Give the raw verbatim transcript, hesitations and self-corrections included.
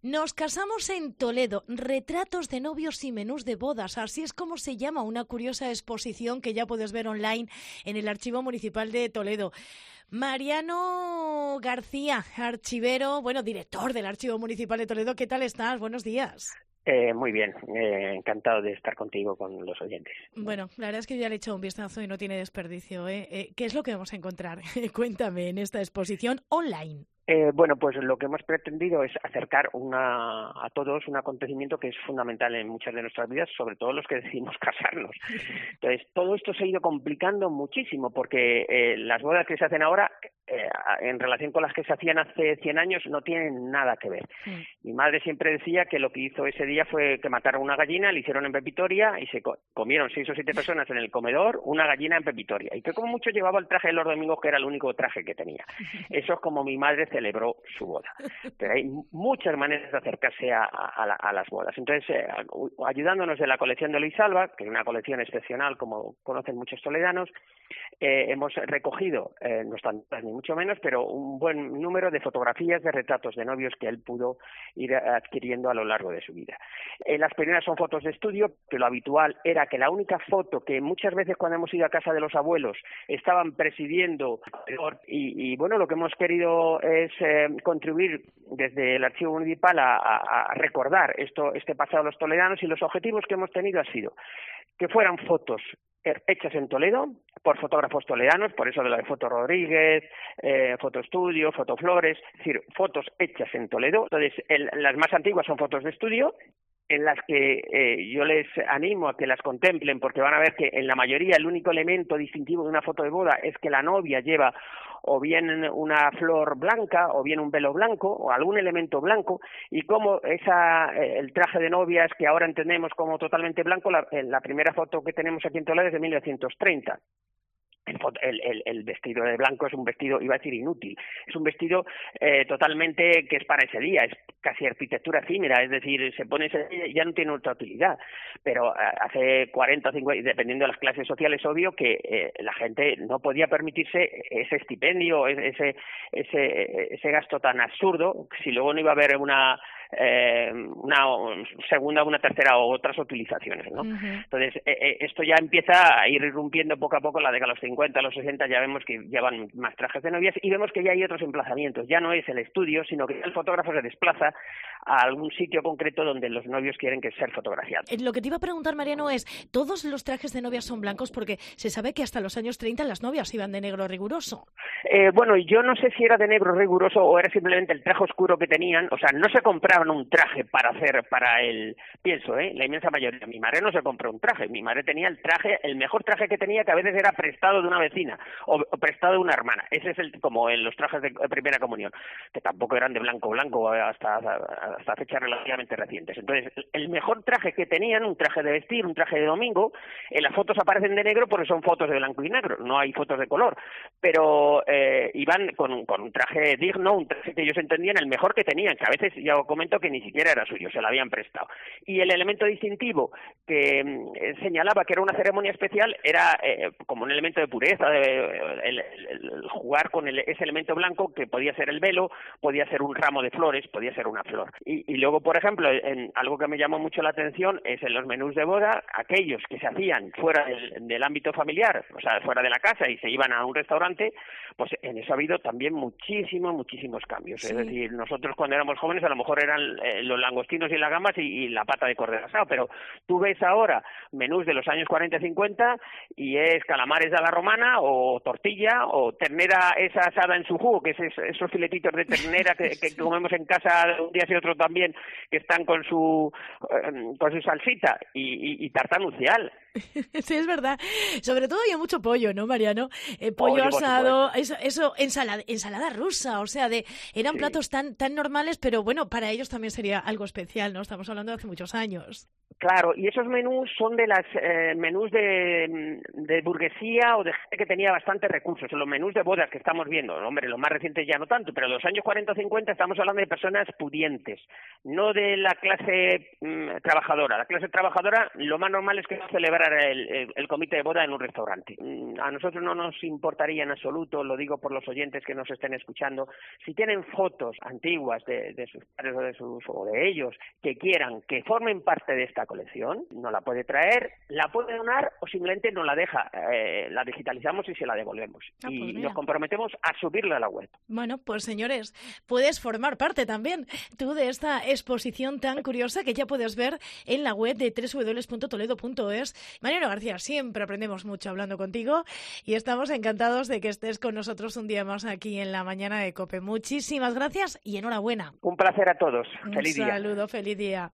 Nos casamos en Toledo, retratos de novios y menús de bodas, así es como se llama una curiosa exposición que ya puedes ver online en el Archivo Municipal de Toledo. Mariano García, archivero, bueno, director del Archivo Municipal de Toledo, ¿qué tal estás? Buenos días. Eh, muy bien, eh, encantado de estar contigo, con los oyentes. Bueno, la verdad es que ya le he echado un vistazo y no tiene desperdicio, ¿eh? Eh, ¿Qué es lo que vamos a encontrar? Cuéntame en esta exposición online. Eh, bueno, pues lo que hemos pretendido es acercar una, a todos un acontecimiento que es fundamental en muchas de nuestras vidas, sobre todo los que decidimos casarnos. Entonces, todo esto se ha ido complicando muchísimo porque eh, las bodas que se hacen ahora, eh, en relación con las que se hacían hace cien años, no tienen nada que ver. Sí. Mi madre siempre decía que lo que hizo ese día fue que mataron una gallina, le hicieron en pepitoria y se co comieron seis o siete personas en el comedor una gallina en pepitoria. Y que como mucho llevaba el traje de los domingos, que era el único traje que tenía. Eso es como mi madre celebró su boda. Pero hay muchas maneras de acercarse a, a, la, a las bodas. Entonces, eh, ayudándonos de la colección de Luis Alba, que es una colección excepcional, como conocen muchos toledanos, eh, hemos recogido, eh, no están ni mucho menos, pero un buen número de fotografías de retratos de novios que él pudo ir adquiriendo a lo largo de su vida. Eh, las primeras son fotos de estudio, que lo habitual era que la única foto que muchas veces cuando hemos ido a casa de los abuelos estaban presidiendo, y, y bueno, lo que hemos querido es eh, contribuir desde el Archivo Municipal a, a, a recordar esto, este pasado de los toledanos, y los objetivos que hemos tenido ha sido que fueran fotos hechas en Toledo por fotógrafos toledanos, por eso de la de Foto Rodríguez, eh, Foto Estudio, Foto Flores, es decir, fotos hechas en Toledo. Entonces, el, las más antiguas son fotos de estudio, en las que eh, yo les animo a que las contemplen, porque van a ver que en la mayoría el único elemento distintivo de una foto de boda es que la novia lleva o bien una flor blanca, o bien un velo blanco, o algún elemento blanco, y como esa, eh, el traje de novias que ahora entendemos como totalmente blanco, la, la primera foto que tenemos aquí en Toledo es de mil novecientos treinta. El, el, el vestido de blanco es un vestido, iba a decir inútil, es un vestido eh, totalmente que es para ese día, es casi arquitectura efímera, es decir, se pone ese día y ya no tiene otra utilidad, pero eh, hace cuarenta o cincuenta, dependiendo de las clases sociales, obvio que eh, la gente no podía permitirse ese estipendio, ese, ese, ese gasto tan absurdo, si luego no iba a haber una Eh, una segunda, una tercera o otras utilizaciones, ¿no? Uh-huh. Entonces, eh, esto ya empieza a ir irrumpiendo poco a poco. La década de los cincuenta, los sesenta, ya vemos que llevan más trajes de novias y vemos que ya hay otros emplazamientos. Ya no es el estudio, sino que el fotógrafo se desplaza a algún sitio concreto donde los novios quieren que ser fotografiados. Lo que te iba a preguntar, Mariano, es, ¿todos los trajes de novias son blancos? Porque se sabe que hasta los años treinta las novias iban de negro riguroso. Eh, bueno, yo no sé si era de negro riguroso o era simplemente el traje oscuro que tenían. O sea, no se compraba un traje para hacer, para el, pienso, ¿eh? La inmensa mayoría. Mi madre no se compró un traje, mi madre tenía el traje, el mejor traje que tenía, que a veces era prestado de una vecina o, o prestado de una hermana. Ese es el, como en los trajes de primera comunión, que tampoco eran de blanco blanco hasta, hasta fechas relativamente recientes. Entonces, el mejor traje que tenían, un traje de vestir, un traje de domingo, en las fotos aparecen de negro porque son fotos de blanco y negro, no hay fotos de color, pero eh, iban con, con un traje digno, un traje que ellos entendían el mejor que tenían, que a veces ya os comento que ni siquiera era suyo, se lo habían prestado. Y el elemento distintivo que eh, señalaba que era una ceremonia especial era eh, como un elemento de pureza, de, el, el, el jugar con el, ese elemento blanco, que podía ser el velo, podía ser un ramo de flores, podía ser una flor. Y, y luego, por ejemplo, en algo que me llamó mucho la atención es en los menús de boda, aquellos que se hacían fuera del, del ámbito familiar, o sea, fuera de la casa y se iban a un restaurante, pues en eso ha habido también muchísimos, muchísimos cambios. Sí. Es decir, nosotros cuando éramos jóvenes a lo mejor eran eh, los langostinos y las gambas y, y la pata de cordero asado, pero tú ves ahora menús de los años cuarenta y cincuenta y es calamares a la romana o tortilla o ternera esa asada en su jugo, que es esos filetitos de ternera que, que comemos en casa un día y otro también, que están con su eh, con su salsita y, y, y tarta nupcial. Sí, es verdad. Sobre todo había mucho pollo, ¿no, Mariano? Eh, pollo oh, asado, eso, eso ensalada, ensalada rusa, o sea, de eran sí. platos tan tan normales, pero bueno, para ellos también sería algo especial, ¿no? Estamos hablando de hace muchos años. Claro, y esos menús son de las eh, menús de, de burguesía o de gente que tenía bastantes recursos. Los menús de bodas que estamos viendo, hombre, los más recientes ya no tanto, pero en los años cuarenta o cincuenta estamos hablando de personas pudientes, no de la clase mm, trabajadora. La clase trabajadora, lo más normal es que no celebrara el, el, el comité de boda en un restaurante. Mm, a nosotros no nos importaría en absoluto, lo digo por los oyentes que nos estén escuchando, si tienen fotos antiguas de, de sus padres o de, sus, o de ellos que quieran que formen parte de esta colección, no la puede traer, la puede donar o simplemente no la deja, eh, la digitalizamos y se la devolvemos. Ah, y pues nos comprometemos a subirla a la web. Bueno, pues señores, puedes formar parte también tú de esta exposición tan curiosa que ya puedes ver en la web de doble u doble u doble u punto toledo punto es. Mariano García, siempre aprendemos mucho hablando contigo y estamos encantados de que estés con nosotros un día más aquí en la mañana de COPE. Muchísimas gracias y enhorabuena. Un placer a todos. Feliz día. Un saludo, feliz día.